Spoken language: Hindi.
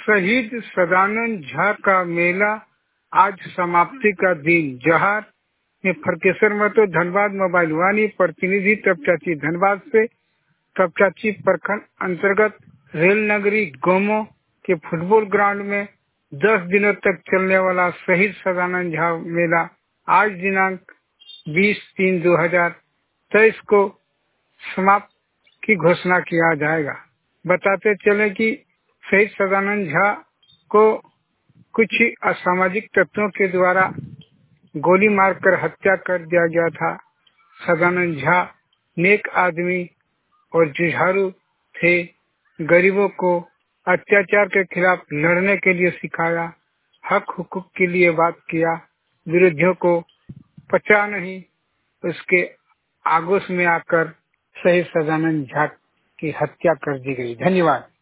शहीद सदानंद झा का मेला आज समाप्ति का दिन। जहार में फरकेश्वर महतो धनबाद मोबाइल वानी प्रतिनिधि तपचाची धनबाद से। तपचाची प्रखंड अंतर्गत रेल नगरी गोमो के फुटबॉल ग्राउंड में 10 दिनों तक चलने वाला शहीद सदानंद झा मेला आज दिनांक 20/3/2023 को समाप्त की घोषणा किया जाएगा। बताते चले कि शहीद सदानंद झा को कुछ असामाजिक तत्वों के द्वारा गोली मारकर हत्या कर दिया गया था। सदानंद झा नेक आदमी और जुझारू थे। गरीबों को अत्याचार के खिलाफ लड़ने के लिए सिखाया, हक हुकूक के लिए बात किया। विरोधियों को पचा नहीं, उसके आगोश में आकर शहीद सदानंद झा की हत्या कर दी गई। धन्यवाद।